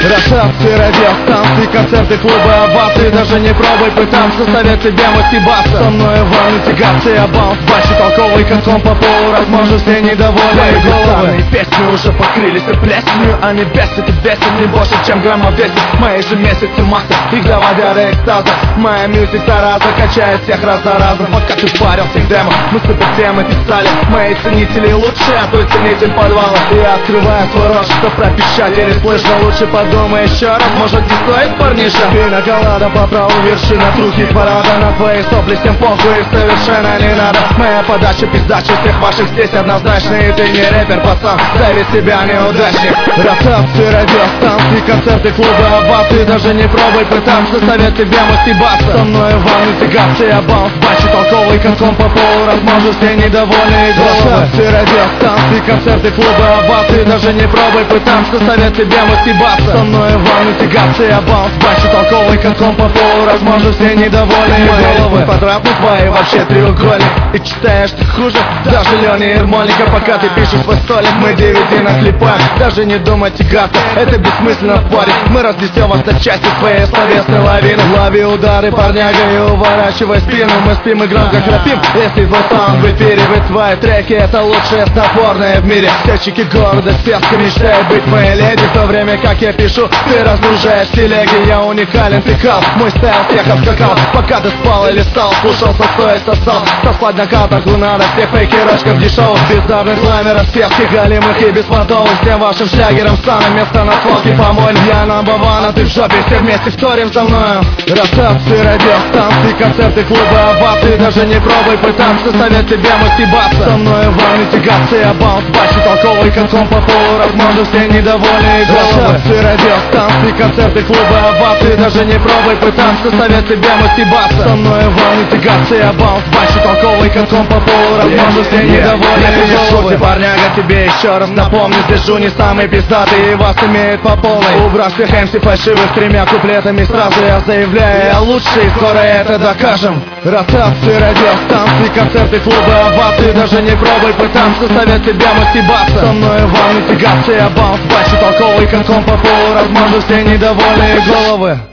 Ротации, радиостанции, концерты, клубы, овации. Даже не пробуй пытаться составить себе мотивацию. Со мной вам натягаться, баунс, бачи толковый, как он по полу размажу все недовольные головы. Песни уже покрылись плесенью, они бесят и бесят не больше, чем граммов весит. Мои же месяцы масса, их доводя до экстаза. Моя мюзик зараза качает всех раз за разом. Пока ты парился в демо, мы супер темы писали. Мои ценители лучше, а твой ценитель подвала. Я открываю свой рот, что пропищать или слышно. Лучше подумай еще раз, может не стоит, парниша? Пиноколада по праву вершина, трухи парада. На твои сопли всем похуй, совершенно не надо. Моя подача пиздача всех ваших здесь однозначно. И ты не рэпер, пацан, зови себя неудачник. Ротации, радиостанции, концерты, клубы, овации. Даже не пробуй пытаться совет тебе мастибаться. Со мной вам натягаться, баунс, бачи толковый, как он по полу размажу все недовольные головы. Ротации, радиостанции, концерты, клубы, овации. Даже не пробуй пытаться совет тебе мастибаться. Со мной вам натягаться, баунс, бачи толковый, как он по полу размажу все недовольные головы. Потрапу твои вообще треугольник. И читаешь ты хуже даже Лёни Ермольника. Пока ты пишешь свой столик, мы DVD наклепаем. Даже не думай тягаться, это бессмысленно спорить. Мы разнесем вас на части своей словесной лавины. Лови удары, парняга, и уворачивай спину. Мы спим и громко храпим, если твой саунд в эфире. Вы твои треки, это лучшее снотворное в мире. Сельчики города, стенка мечтает быть моей леди. В то время как я пишу, ты разгружаешь телеги. Я уникален, ты кал, мой стайл всех обскакал. Пока ты спал или стал, слушал, состоя сосал. Сослать на катаку надо всех фейкерочков дешевых. Бездарных ламеров, спевских, голимых и беспонтовых. Всем вашим шлягером стану место на свалке помойль. Я number one, а ты в жопе, все вместе вторим за мною. Ротации, радиостанции, концерты, клубы, овации. Даже не пробуй пытаться совет тебе мастибаться. Со мной вам натягаться, баунс, бачи толковый, как он по полу размажу все недовольные головы. Ротации, радиостанции, концерты, клубы, овации. Даже не пробуй пытаться совет тебе мастибаться. Со мной вам натягаться, баунс, бачи толковый, как он по полу размажу все недовольные головы. Парняга, тебе еще раз напомню, держу не самый пиздатый, и вас имеет по полной. Убрав всех MC фальшивых тремя куплетами, сразу я заявляю, я лучший, скоро это докажем. Ротации, радиостанции, концерты, клубы, овации. Даже не пробуй пытаться совет тебе мастибаться. Со мной вам натягаться, баунс, бачи толковый, как он по полу размажу все недовольные головы.